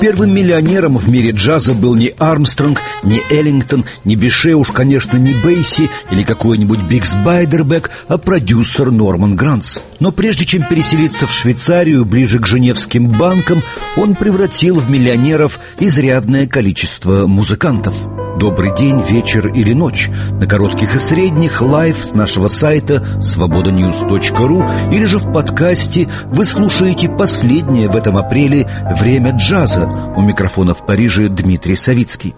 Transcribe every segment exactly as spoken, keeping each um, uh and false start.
Первым миллионером в мире джаза был не Армстронг, не Эллингтон, не Бише, уж, конечно, не Бейси или какой-нибудь Бигс Байдербек, а продюсер Норман Гранц. Но прежде чем переселиться в Швейцарию, ближе к женевским банкам, он превратил в миллионеров изрядное количество музыкантов. Добрый день, вечер или ночь. На коротких и средних лайв с нашего сайта свобода ньюс точка ру или же в подкасте вы слушаете последнее в этом апреле «Время джаза». У микрофона в Париже Дмитрий Савицкий.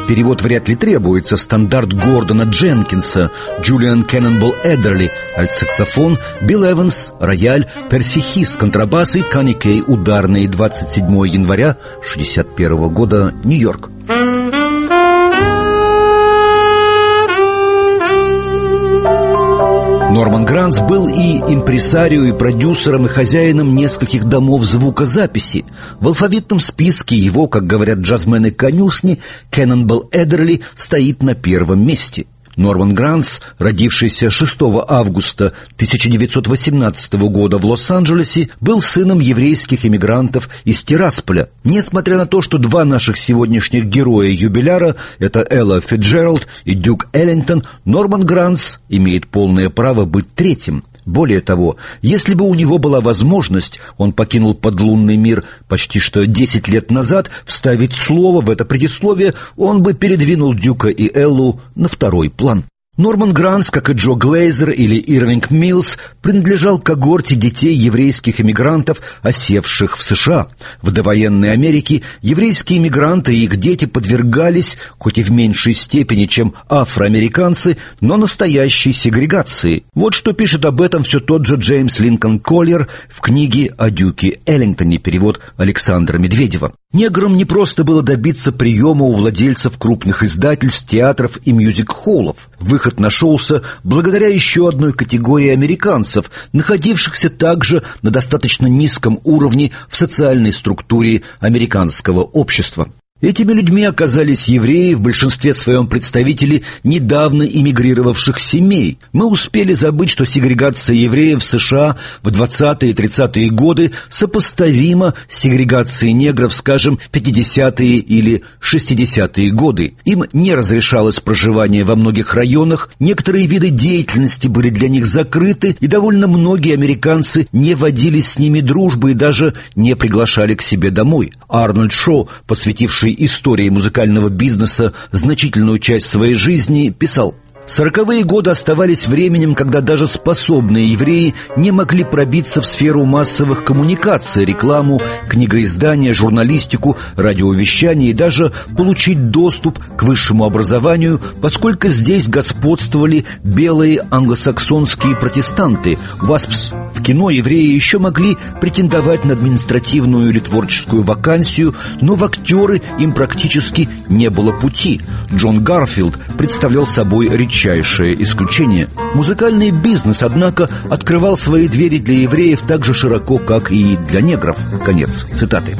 перевод вряд ли требуется. Стандарт Гордона Дженкинса, Джулиан Кеннонбол Эддерли, альтсаксофон, Билл Эванс, рояль, Перси Хис, контрабас и Канни Кей, ударные, двадцать седьмого января шестьдесят первого года, Нью-Йорк. Норман Гранц был и импресарио, и продюсером, и хозяином нескольких домов звукозаписи. В алфавитном списке его, как говорят джазмены конюшни, Кеннонбол Эддерли стоит на первом месте. Норман Гранц, родившийся шестого августа тысяча девятьсот восемнадцатого года в Лос-Анджелесе, был сыном еврейских эмигрантов из Тирасполя. Несмотря на то, что два наших сегодняшних героя-юбиляра — это Элла Фицджеральд и Дюк Эллингтон, Норман Гранц имеет полное право быть третьим. Более того, если бы у него была возможность, он покинул подлунный мир почти что десять лет назад, вставить слово в это предисловие, он бы передвинул Дюка и Эллу на второй план. Норман Гранц, как и Джо Глейзер или Ирвинг Миллс, принадлежал к когорте детей еврейских эмигрантов, осевших в США. В довоенной Америке еврейские эмигранты и их дети подвергались, хоть и в меньшей степени, чем афроамериканцы, но настоящей сегрегации. Вот что пишет об этом все тот же Джеймс Линкольн Коллер в книге о Дюке Эллингтоне, перевод Александра Медведева. Неграм не просто было добиться приема у владельцев крупных издательств, театров и мюзик-холлов. Выход нашелся благодаря еще одной категории американцев, находившихся также на достаточно низком уровне в социальной структуре американского общества. Этими людьми оказались евреи, в большинстве своем представители недавно эмигрировавших семей. Мы успели забыть, что сегрегация евреев в США в двадцатые и тридцатые годы сопоставима с сегрегацией негров, скажем, в пятидесятые или шестидесятые годы. Им не разрешалось проживание во многих районах, некоторые виды деятельности были для них закрыты, и довольно многие американцы не водили с ними дружбы и даже не приглашали к себе домой. Арнольд Шоу, посвятивший истории музыкального бизнеса значительную часть своей жизни, писал: «Сороковые годы оставались временем, когда даже способные евреи не могли пробиться в сферу массовых коммуникаций, рекламу, книгоиздания, журналистику, радиовещание и даже получить доступ к высшему образованию, поскольку здесь господствовали белые англосаксонские протестанты. ВАСПС. В кино евреи еще могли претендовать на административную или творческую вакансию, но в актеры им практически не было пути. Джон Гарфилд представлял собой редчайшее исключение. Музыкальный бизнес, однако, открывал свои двери для евреев так же широко, как и для негров». Конец цитаты.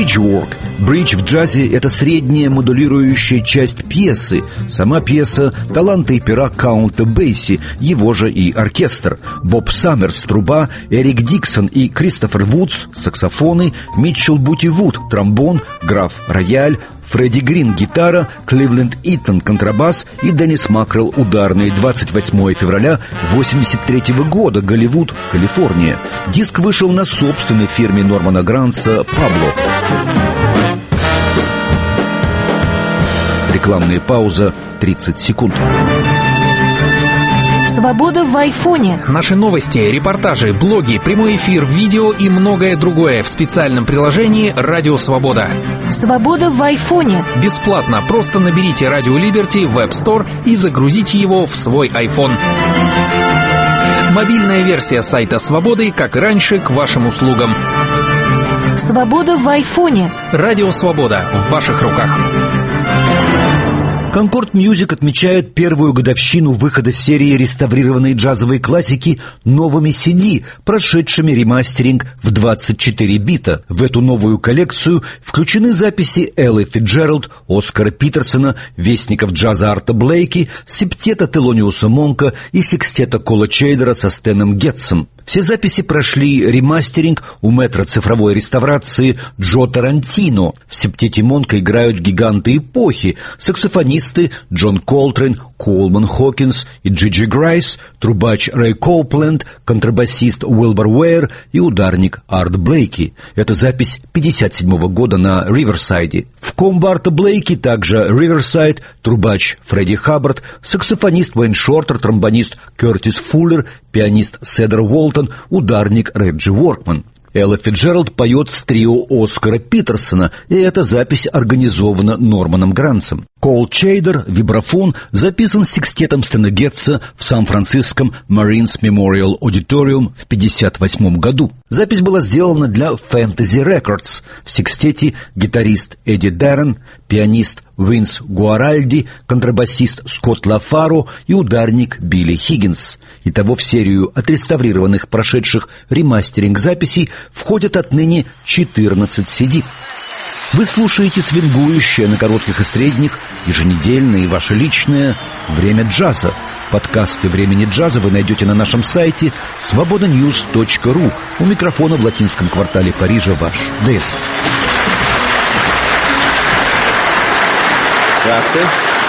Bridgework. Бридж в джазе — это средняя модулирующая часть пьесы. Сама пьеса — таланты и пера Каунта Бейси, его же и оркестр. Боб Саммерс — труба, Эрик Диксон и Кристофер Вудс — саксофоны, Митчелл Бути Вуд — тромбон, граф — рояль, Фредди Грин — гитара, Кливленд Итон — контрабас и Деннис Макрелл — ударные. двадцать восьмого февраля восемьдесят третьего года. Голливуд, Калифорния. Диск вышел на собственной фирме Нормана Гранца «Пабло». Рекламная пауза тридцать секунд. Свобода в айфоне. Наши новости, репортажи, блоги, прямой эфир, видео и многое другое в специальном приложении «Радио Свобода». Свобода в айфоне. Бесплатно. Просто наберите «Радио Либерти» в App Store и загрузите его в свой iPhone. Мобильная версия сайта «Свободы», как и раньше, к вашим услугам. Свобода в айфоне. «Радио Свобода» в ваших руках. Concord Music отмечает первую годовщину выхода серии реставрированной джазовой классики новыми си ди, прошедшими ремастеринг в двадцать четыре бита. В эту новую коллекцию включены записи Эллы Фицджеральд, Оскара Питерсона, вестников джаза Арта Блейки, септета Телониуса Монка и секстета Кола Чейдера со Стэном Гетцем. Все записи прошли ремастеринг у мэтра цифровой реставрации Джо Тарантино. В септете Монка играют гиганты эпохи, саксофонисты Джон Колтрейн, Колман Хокинс и Джиджи Грайс, трубач Рэй Коупленд, контрабасист Уилбер Уэйр и ударник Арт Блейки. Это запись пятьдесят седьмого года на Риверсайде. В комбо Арта Блейки также Риверсайд, трубач Фредди Хаббард, саксофонист Уэйн Шортер, тромбонист Кертис Фуллер, пианист Седер Уолтон, ударник Реджи Уоркман. Элла Фицджеральд поет с трио Оскара Питерсона, и эта запись организована Норманом Гранцем. Кол Чейдер, вибрафон, записан секстетом Стэна Гетца в Сан-Франциском Marines Memorial Auditorium в пятьдесят восьмом году. Запись была сделана для Fantasy Records. В секстете гитарист Эдди Дэрон, пианист Винс Гуаральди, контрабасист Скотт Лафаро и ударник Билли Хиггинс. Итого в серию отреставрированных, прошедших ремастеринг записей входят отныне четырнадцать си ди. Вы слушаете свингующее на коротких и средних, еженедельное и ваше личное «Время джаза». Подкасты «Времени джаза» вы найдете на нашем сайте свобода ньюс точка ру. У микрофона в латинском квартале Парижа ваш Дэс. Grazie.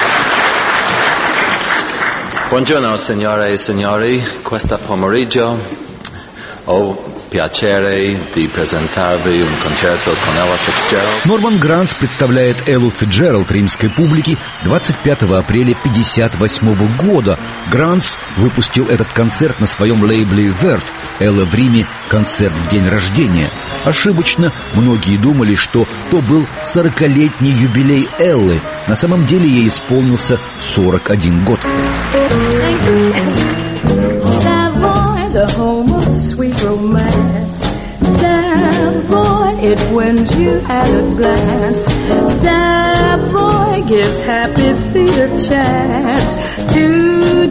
Buongiorno signore e signori, questo pomeriggio ho piacere di presentarvi un concerto con Ella Fitzgerald. Норман Гранц представляет Эллу Фицджеральд римской публике двадцать пятого апреля пятьдесят восьмого года. Гранц выпустил этот концерт на своем лейбле Verve. Элла в Риме — концерт в день рождения. Ошибочно многие думали, что то был сорокалетний юбилей Эллы. На самом деле ей исполнился сорок один год. The home of sweet romance. Savoy, it wins you at a glance. Savoy gives happy feet a chance to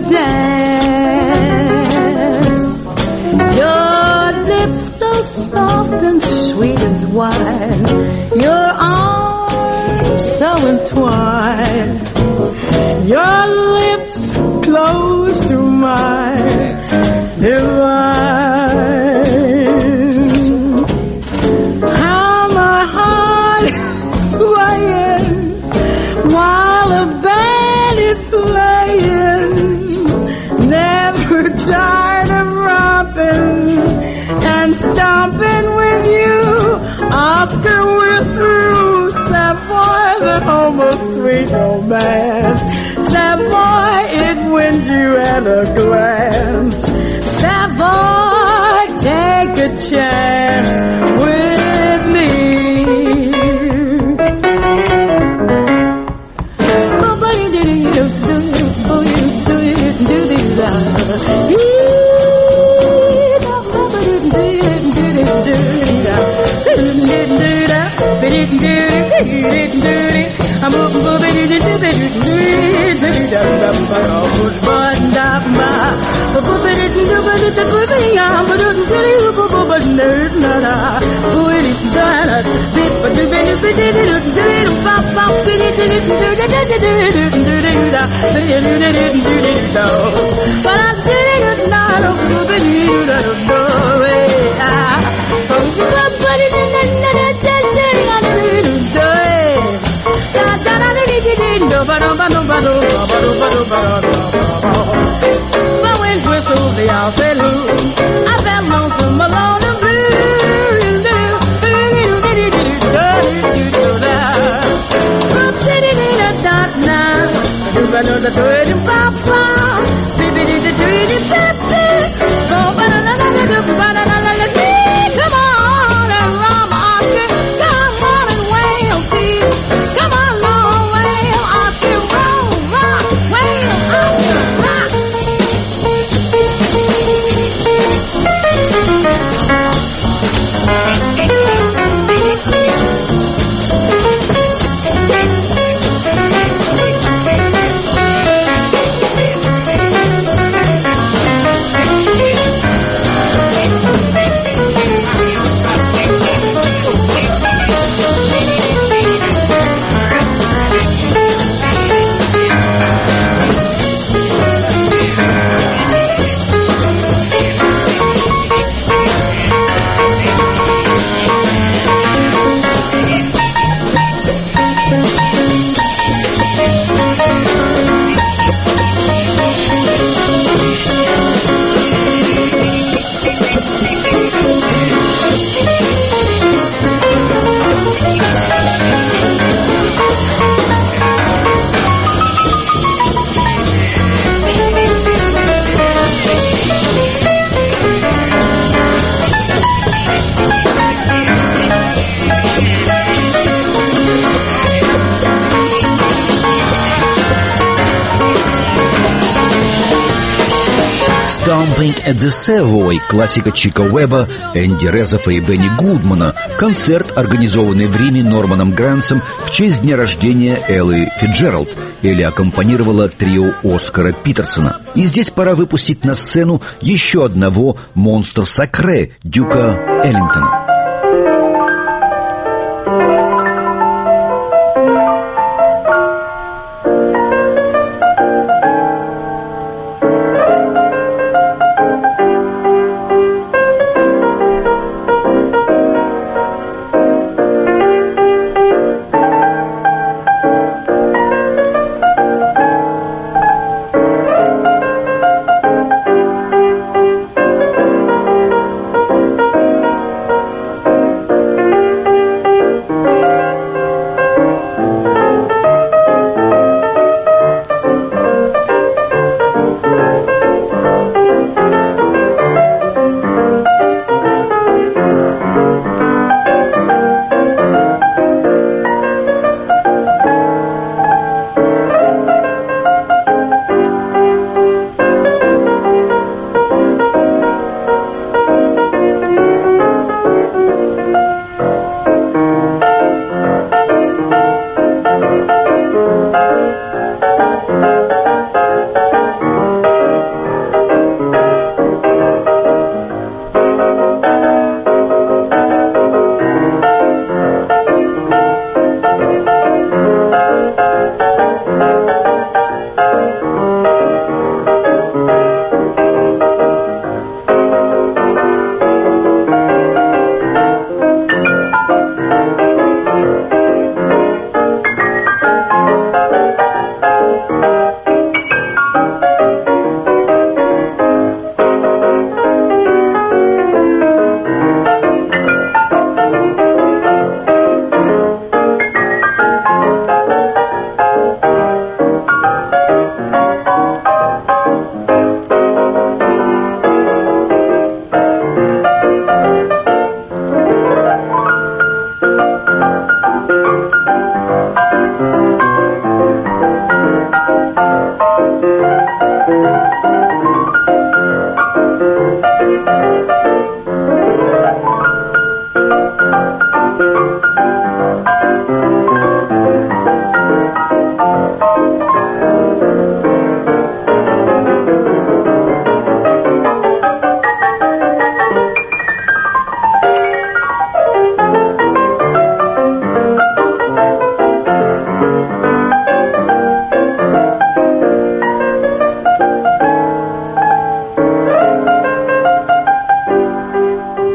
dance. Your lips so soft and sweet as wine. Your arms so entwined. Your lips close to mine. Divine. How my heart is swaying while the band is playing. Never tired of romping and stomping with you. Oscar, we're through. Savoy, the home of sweet romance. Savoy, it wins you at a glance. Savoy, take a chance with me. I'm My winds whistle, they all say loo. I felt lonesome alone and blue. Come on and run, Oscar. Come on and wail, Steve. Come on, long wail, Oscar. Roll, rock, wail, Oscar, rock. «Stomping at the Savoy» — классика Чика Уэбба, Энди Резофа и Бенни Гудмана. Концерт, организованный в Риме Норманом Грантсом в честь дня рождения Эллы Фицджеральд. Элли аккомпанировала трио Оскара Питерсона. И здесь пора выпустить на сцену еще одного монстра сакре — Дюка Эллингтона.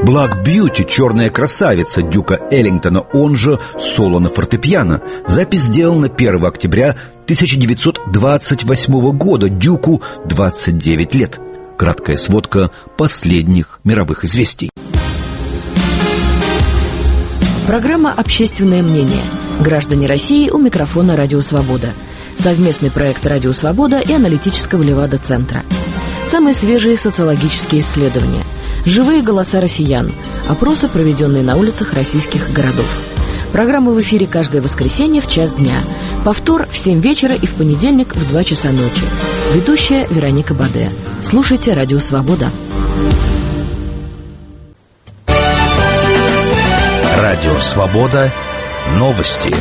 «Black Beauty», «Черная красавица» Дюка Эллингтона, он же соло на фортепиано. Запись сделана первого октября тысяча девятьсот двадцать восьмого года, Дюку двадцать девять лет. Краткая сводка последних мировых известий. Программа «Общественное мнение». Граждане России, у микрофона «Радио Свобода». Совместный проект «Радио Свобода» и аналитического Левада-центра. Самые свежие социологические исследования. Живые голоса россиян. Опросы, проведенные на улицах российских городов. Программа в эфире каждое воскресенье в час дня. Повтор в семь вечера и в понедельник в два часа ночи. Ведущая Вероника Баде. Слушайте «Радио Свобода». Радио Свобода. Новости.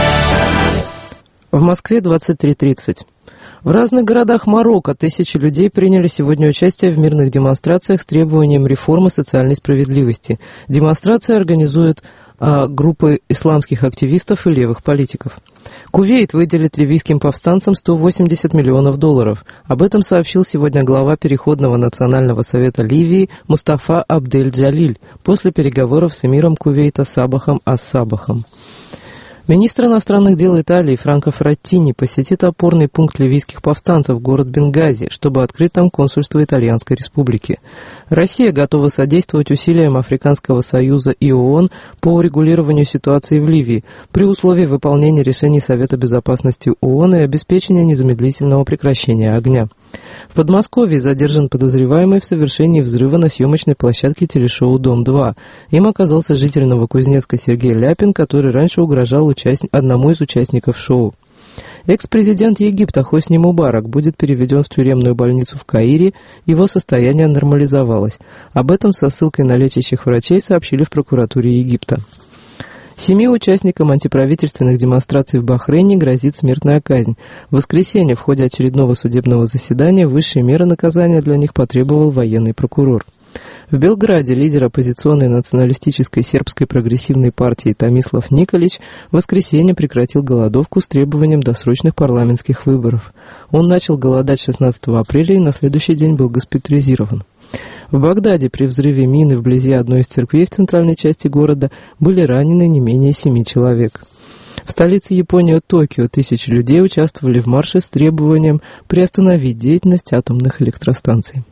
В Москве двадцать три тридцать. В разных городах Марокко тысячи людей приняли сегодня участие в мирных демонстрациях с требованием реформы социальной справедливости. Демонстрации организуют а, группы исламских активистов и левых политиков. Кувейт выделит ливийским повстанцам сто восемьдесят миллионов долларов. Об этом сообщил сегодня глава Переходного национального совета Ливии Мустафа Абдель-Джалиль после переговоров с эмиром Кувейта Сабахом ас-Сабахом. Министр иностранных дел Италии Франко Фраттини посетит опорный пункт ливийских повстанцев, город Бенгази, чтобы открыть там консульство Итальянской Республики. Россия готова содействовать усилиям Африканского Союза и ООН по урегулированию ситуации в Ливии при условии выполнения решений Совета Безопасности ООН и обеспечения незамедлительного прекращения огня. В Подмосковье задержан подозреваемый в совершении взрыва на съемочной площадке телешоу «Дом-два». Им оказался житель Новокузнецка Сергей Ляпин, который раньше угрожал участник... одному из участников шоу. Экс-президент Египта Хосни Мубарак будет переведен в тюремную больницу в Каире, его состояние нормализовалось. Об этом со ссылкой на лечащих врачей сообщили в прокуратуре Египта. Семи участникам антиправительственных демонстраций в Бахрейне грозит смертная казнь. В воскресенье в ходе очередного судебного заседания высшие меры наказания для них потребовал военный прокурор. В Белграде лидер оппозиционной националистической сербской прогрессивной партии Томислав Николич в воскресенье прекратил голодовку с требованием досрочных парламентских выборов. Он начал голодать шестнадцатого апреля и на следующий день был госпитализирован. В Багдаде при взрыве мины вблизи одной из церквей в центральной части города были ранены не менее семи человек. В столице Японии Токио тысячи людей участвовали в марше с требованием приостановить деятельность атомных электростанций.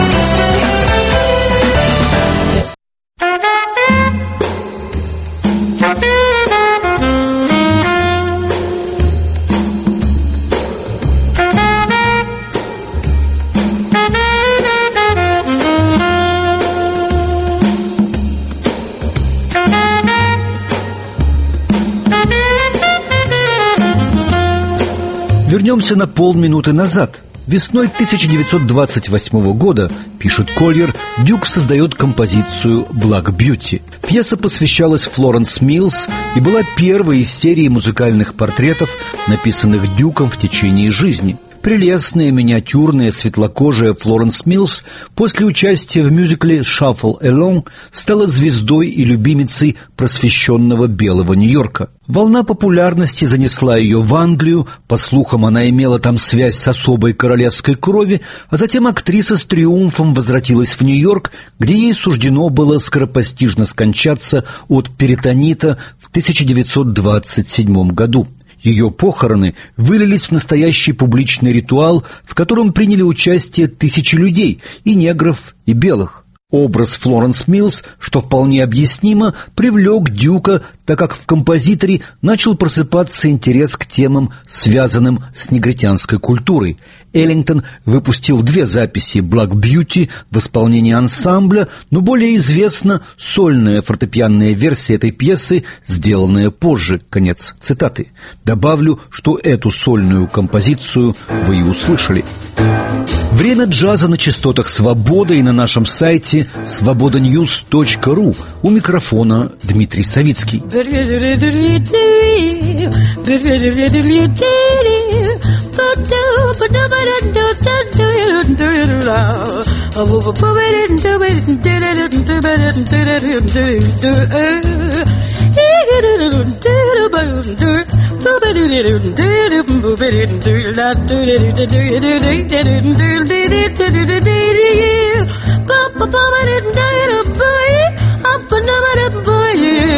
Вернемся на полминуты назад. Весной тысяча девятьсот двадцать восьмого года, пишет Кольер, Дюк создает композицию «Black Beauty». Пьеса посвящалась Флоренс Миллс и была первой из серии музыкальных портретов, написанных Дюком в течение жизни. Прелестная, миниатюрная, светлокожая Флоренс Миллс после участия в мюзикле «Shuffle Along» стала звездой и любимицей просвещенного белого Нью-Йорка. Волна популярности занесла ее в Англию, по слухам, она имела там связь с особой королевской крови, а затем актриса с триумфом возвратилась в Нью-Йорк, где ей суждено было скоропостижно скончаться от перитонита в тысяча девятьсот двадцать седьмом году. Ее похороны вылились в настоящий публичный ритуал, в котором приняли участие тысячи людей, и негров, и белых. Образ Флоренс Миллс, что вполне объяснимо, привлек Дюка, так как в композиторе начал просыпаться интерес к темам, связанным с негритянской культурой. Эллингтон выпустил две записи «Black Beauty» в исполнении ансамбля, но более известна сольная фортепианная версия этой пьесы, сделанная позже. Конец цитаты. Добавлю, что эту сольную композицию вы и услышали. Время джаза на частотах «Свобода» и на нашем сайте свобода ньюс точка ру. У микрофона Дмитрий Савицкий.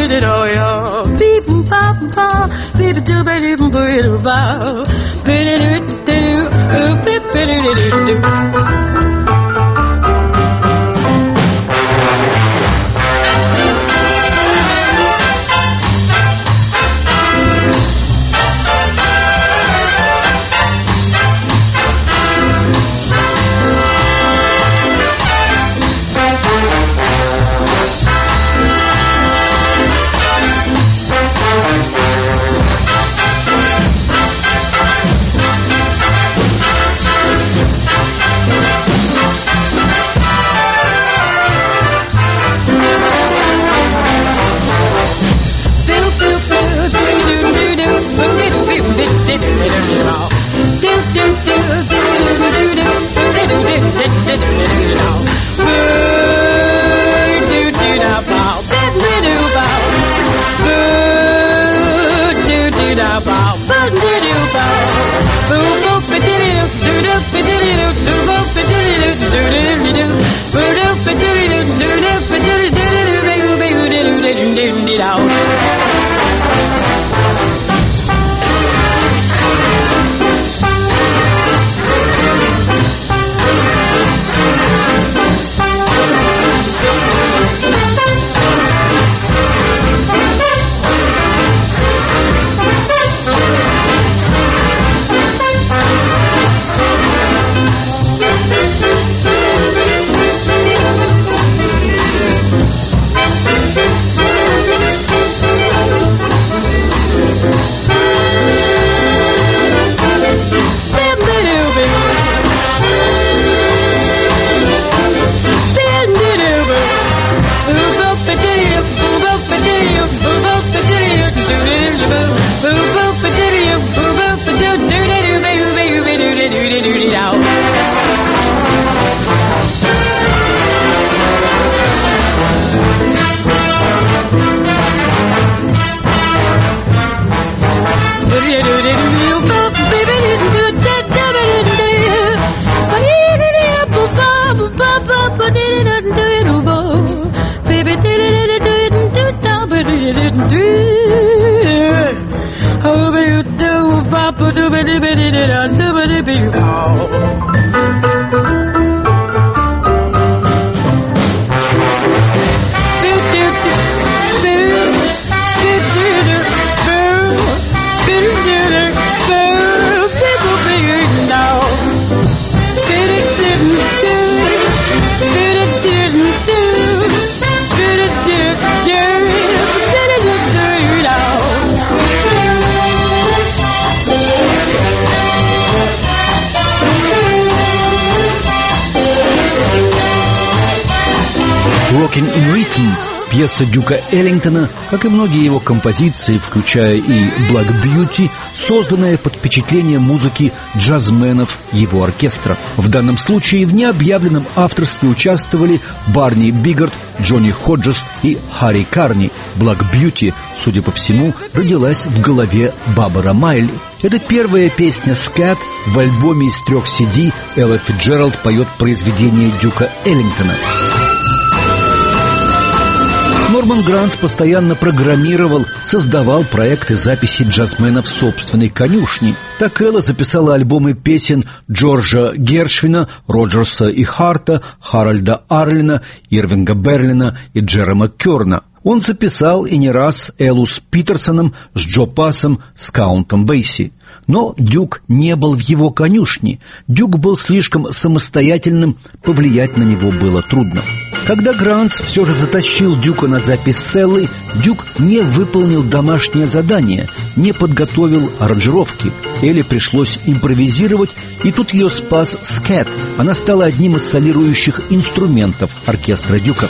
«Rockin' in Rhythm», пьеса Дюка Эллингтона, как и многие его композиции, включая и «Black Beauty», созданная под впечатлением музыки джазменов его оркестра. В данном случае в необъявленном авторстве участвовали Барни Биггард, Джонни Ходжес и Харри Карни. «Black Beauty», судя по всему, родилась в голове Баббара Майли. Это первая песня «Scat» в альбоме из трех си ди. Элла Фицджеральд поет произведение Дюка Эллингтона. Норман Гранц постоянно программировал, создавал проекты записи джазменов в собственной конюшне. Так Элла записала альбомы песен Джорджа Гершвина, Роджерса и Харта, Харальда Арлина, Ирвинга Берлина и Джерома Кёрна. Он записал и не раз Эллу с Питерсоном, с Джо Пассом, с Каунтом Бейси. Но Дюк не был в его конюшне. Дюк был слишком самостоятельным, повлиять на него было трудно. Когда Гранц все же затащил Дюка на запись с Эллой, Дюк не выполнил домашнее задание, не подготовил аранжировки. Элле пришлось импровизировать, и тут ее спас скэт. Она стала одним из солирующих инструментов оркестра Дюка.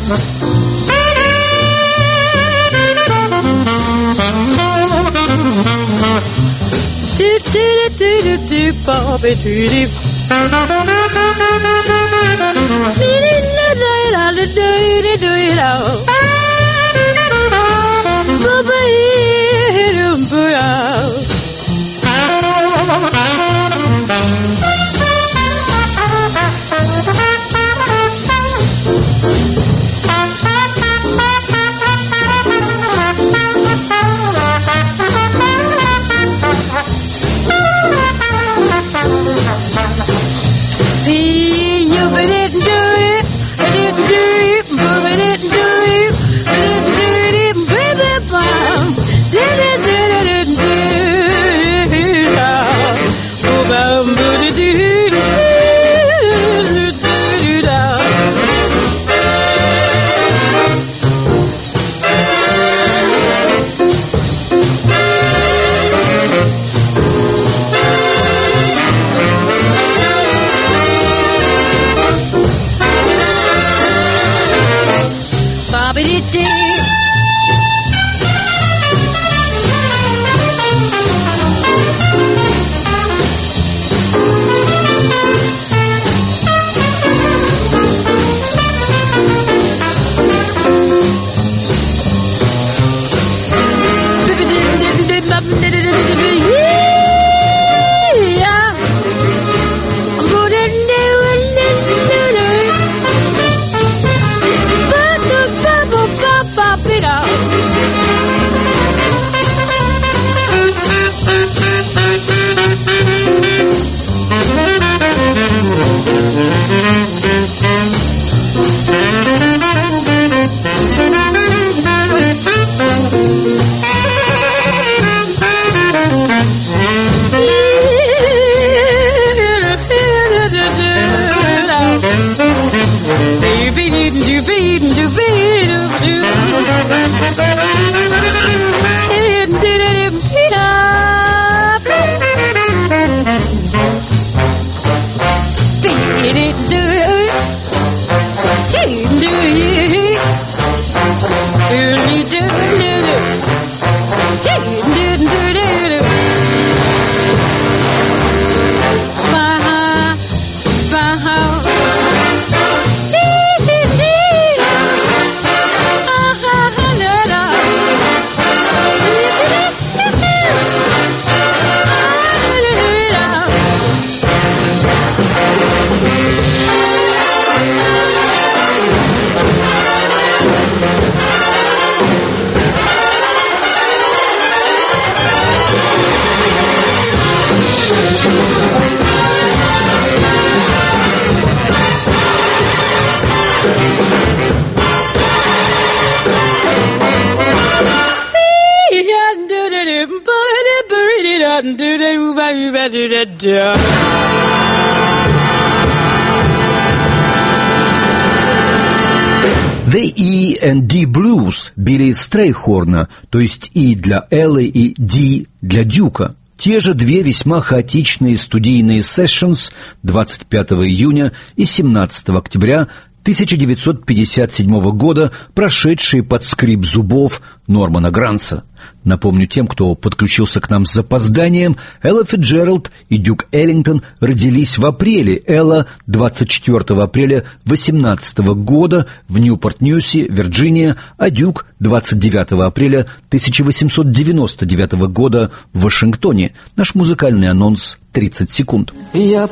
The E and D Blues Билли Стрейхорна, то есть И для Эллы и D для Дюка. Те же две весьма хаотичные студийные сессионс двадцать пятого июня и семнадцатого октября тысяча девятьсот пятьдесят седьмого года, прошедшие под скрип зубов Нормана Гранца. Напомню тем, кто подключился к нам с запозданием, Элла Фицджеральд и Дюк Эллингтон родились в апреле. Элла двадцать четвёртого апреля восемнадцатого года в Ньюпорт-Ньюсе, Вирджиния, а Дюк двадцать девятого апреля тысяча восемьсот девяносто девятого года в Вашингтоне. Наш музыкальный анонс тридцать секунд. Я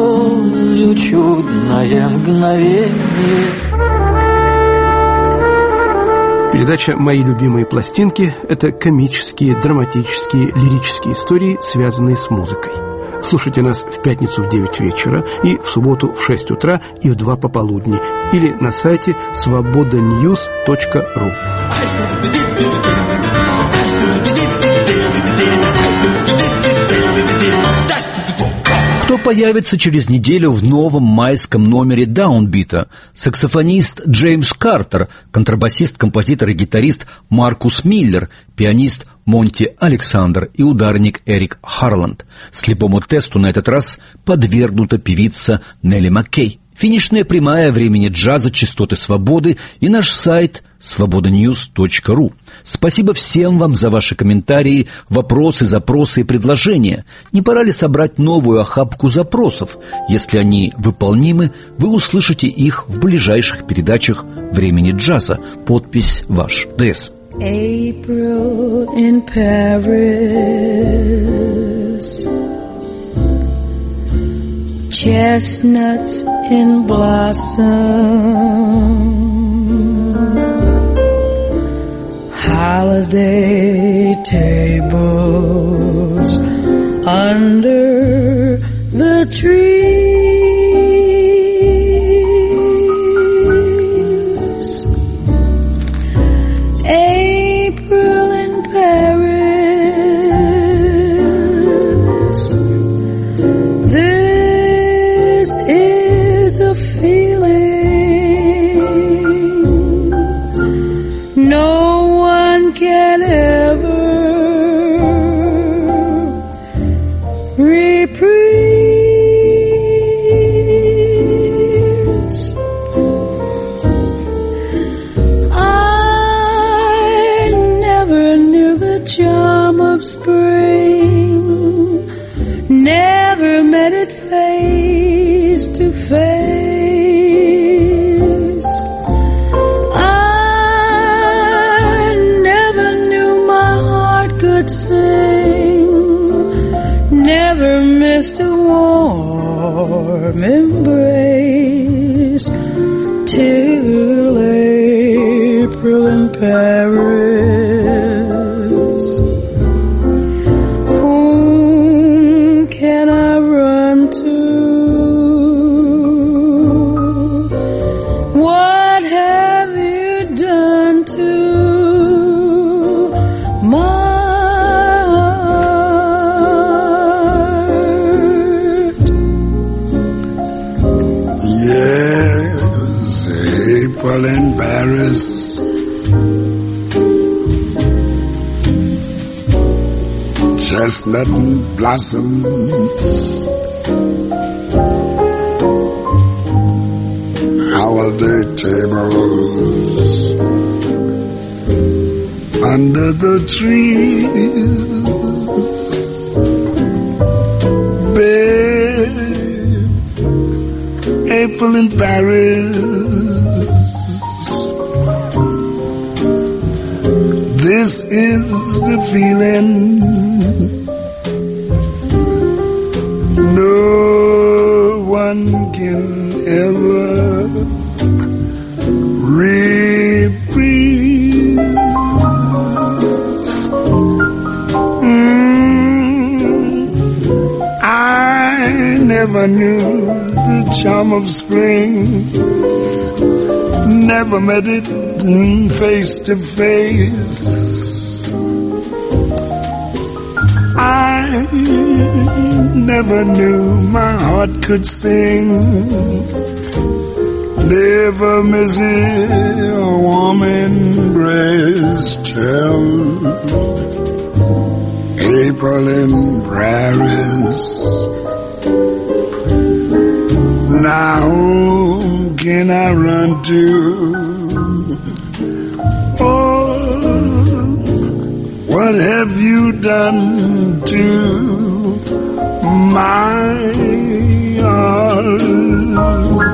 помню чудное мгновение. Передача «Мои любимые пластинки» — это комические, драматические, лирические истории, связанные с музыкой. Слушайте нас в пятницу в девять вечера и в субботу в шесть утра и в два пополудни или на сайте свобода ньюс точка ру. Кто появится через неделю в новом майском номере Даунбита? Саксофонист Джеймс Картер, контрабасист, композитор и гитарист Маркус Миллер, пианист Монти Александр и ударник Эрик Харланд. Слепому тесту на этот раз подвергнута певица Нелли Маккей. финишная прямая времени джаза «Частоты свободы» и наш сайт свобода ньюс точка ру. Спасибо всем вам за ваши комментарии, вопросы, запросы и предложения. Не пора ли собрать новую охапку запросов? Если они выполнимы, вы услышите их в ближайших передачах «Времени джаза». Подпись ваш ДС. April in Paris, chestnuts in blossom, holiday tables under the trees. April in Paris, this is a feeling no one can ever reprise. I never knew the charm of spring, never met it face to face. I never knew my heart could sing, never missed a warm embrace till April in Paris. Whom can I run to? What have you done to my heart? Yes, April in Paris, chestnut blossoms, holiday tables under the trees. Babe, April in Paris, this is the feeling no one can ever reprise. Mm, I never knew the charm of spring, never met it face to face. I never knew my heart could sing, never miss a warm embrace till April in Paris. Now whom can I run to? Oh, what have you done to my heart?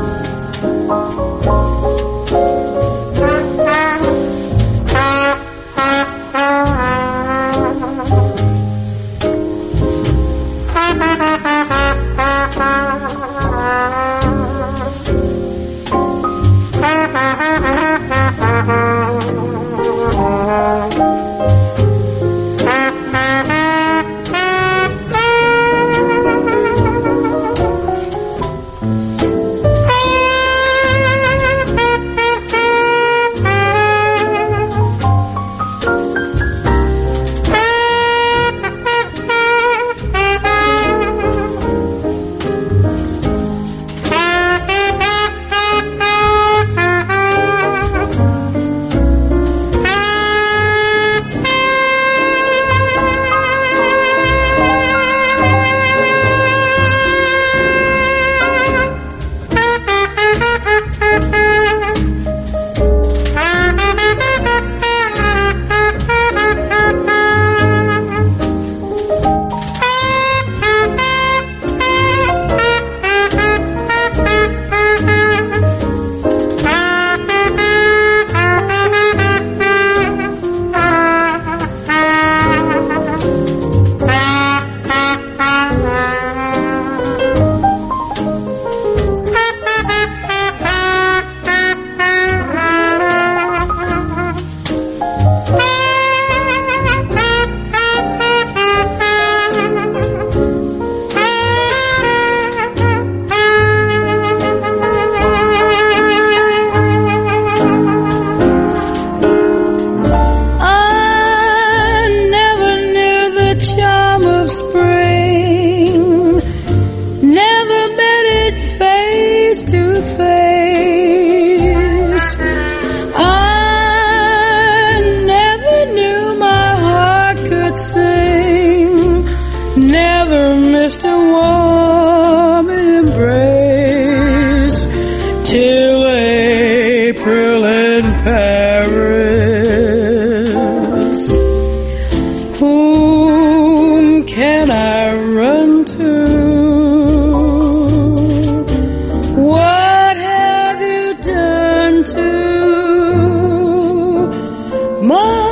Paris. Whom can I run to? What have you done to my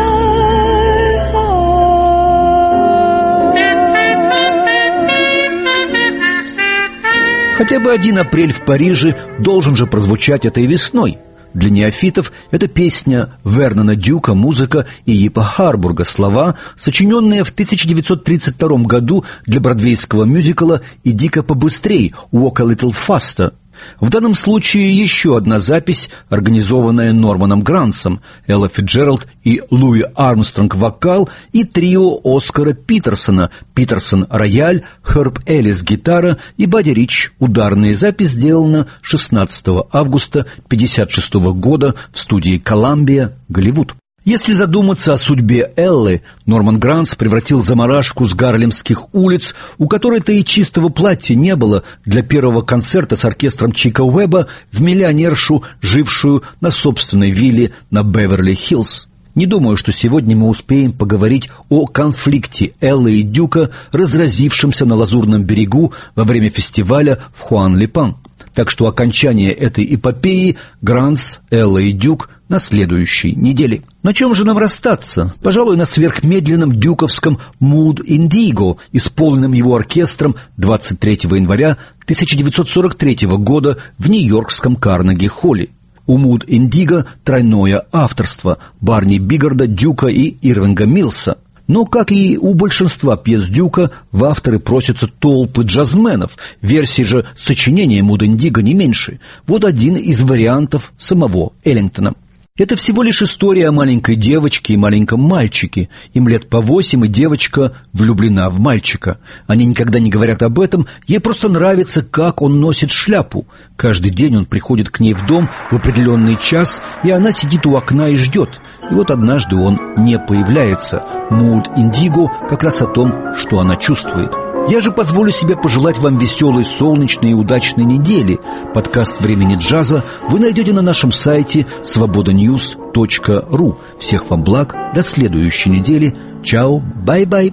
Хотя бы один апрель в Париже должен же прозвучать этой весной. Для неофитов это песня Вернона Дюка, музыка и Йипа Харбурга, слова, сочиненные в тысяча девятьсот тридцать втором году для бродвейского мюзикла «Иди-ка побыстрей» «Walk a Little Faster». В данном случае еще одна запись, организованная Норманом Грансом, Элла Фицджеральд и Луи Армстронг вокал и трио Оскара Питерсона, Питерсон рояль, Херб Эллис гитара и Бадди Рич ударная. Запись сделана шестнадцатого августа тысяча девятьсот пятьдесят шестого года в студии Columbia, Голливуд. Если задуматься о судьбе Эллы, Норман Гранс превратил заморашку с гарлемских улиц, у которой-то и чистого платья не было, для первого концерта с оркестром Чика Уэбба в миллионершу, жившую на собственной вилле на Беверли-Хиллз. Не думаю, что сегодня мы успеем поговорить о конфликте Эллы и Дюка, разразившемся на Лазурном берегу во время фестиваля в Хуан-Липан. Так что окончание этой эпопеи Гранс, Элла и Дюк на следующей неделе. На чем же нам расстаться? Пожалуй, на сверхмедленном дюковском «Mood Indigo», исполненном его оркестром двадцать третьего января тысяча девятьсот сорок третьего года в нью-йоркском Карнеги-холле. У «Mood Indigo» тройное авторство Барни Биггарда, Дюка и Ирвинга Милса. Но, как и у большинства пьес Дюка, в авторы просятся толпы джазменов, версий же сочинения «Mood Indigo» не меньше. Вот один из вариантов самого Эллингтона. Это всего лишь история о маленькой девочке и маленьком мальчике. Им лет по восемь, и девочка влюблена в мальчика. Они никогда не говорят об этом, ей просто нравится, как он носит шляпу. Каждый день он приходит к ней в дом в определенный час, и она сидит у окна и ждет. И вот однажды он не появляется. «Mood Indigo» как раз о том, что она чувствует. Я же позволю себе пожелать вам веселой, солнечной и удачной недели. Подкаст «Времени джаза» вы найдете на нашем сайте свобода ньюс точка ру. Всех вам благ, до следующей недели. Чао, бай-бай.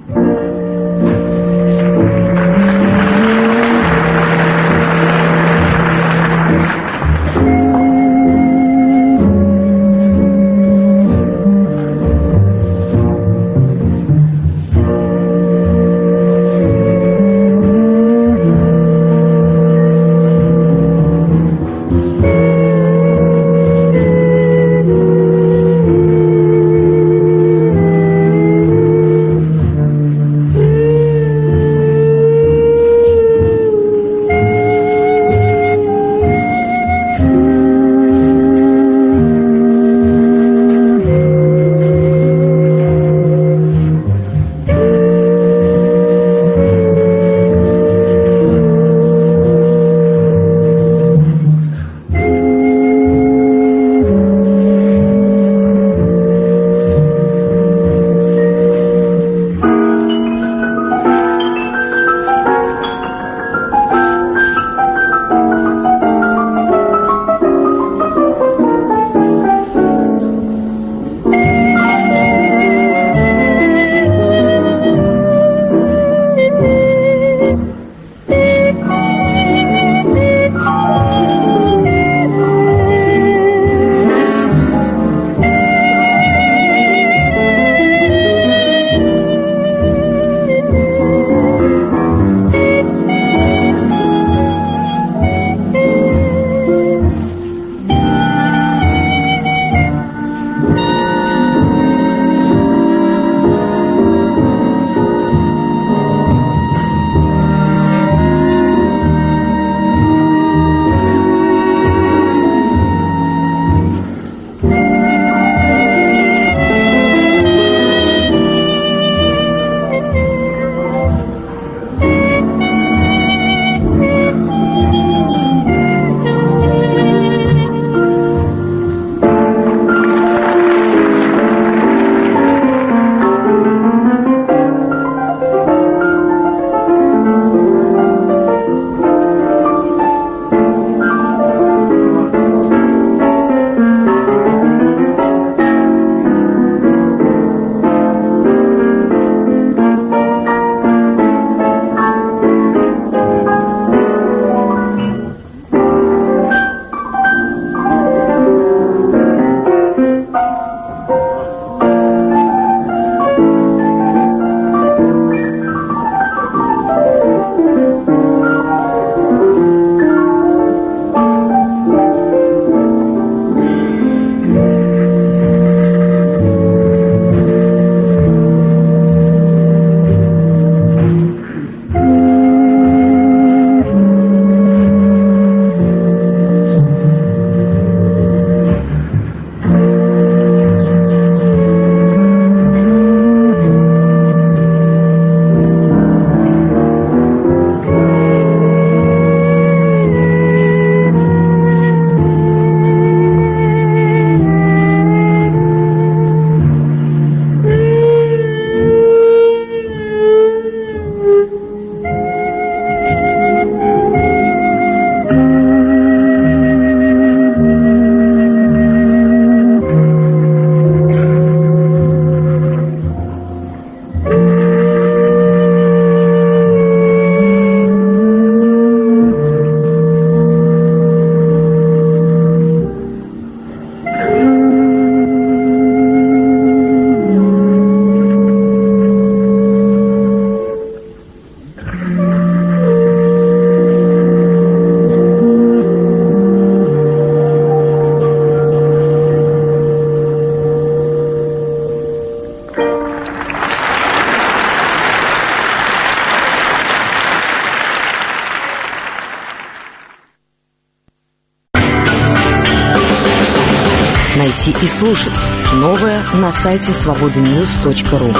найти и слушать. Новое на сайте свобода ньюс точка ру.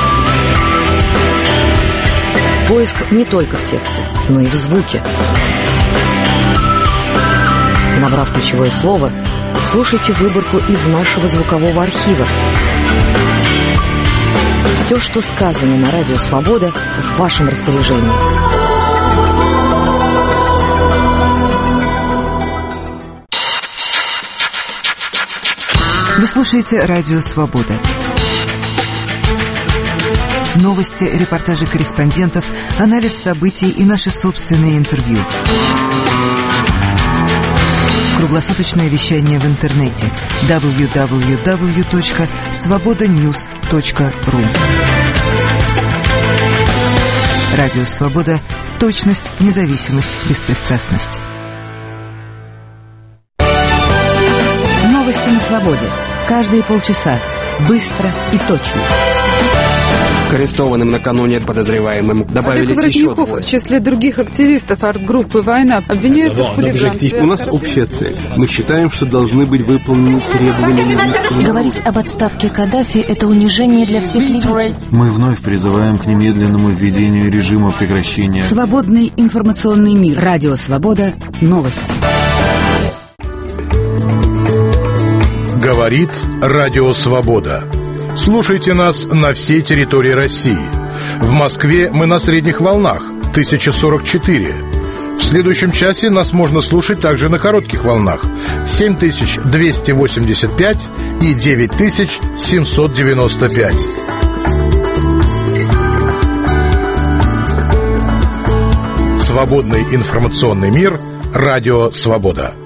Поиск не только в тексте, но и в звуке. Набрав ключевое слово, слушайте выборку из нашего звукового архива. Все, что сказано на Радио Свобода, в вашем распоряжении. Вы слушаете Радио Свобода. Новости, репортажи корреспондентов, анализ событий и наши собственные интервью. Круглосуточное вещание в интернете дабл ю дабл ю дабл ю точка свобода ньюс точка ру. Радио Свобода. Точность, независимость, беспристрастность. Новости на свободе. Каждые полчаса. Быстро и точно. К арестованным накануне подозреваемым добавились Олег еще Воротников, двое. в числе других активистов арт-группы «Война» обвиняются в хулиганстве. У нас общая цель. Мы считаем, что должны быть выполнены требования ливийского народа. Говорить об отставке Каддафи – это унижение для всех ливийцев. Мы вновь призываем к немедленному введению режима прекращения. Свободный информационный мир. Радио Свобода. Новости. Говорит Радио Свобода. Слушайте нас на всей территории России. В Москве мы на средних волнах тысяча сорок четыре. В следующем часе нас можно слушать также на коротких волнах семь тысяч двести восемьдесят пять и девять тысяч семьсот девяносто пять. Свободный информационный мир. Радио Свобода.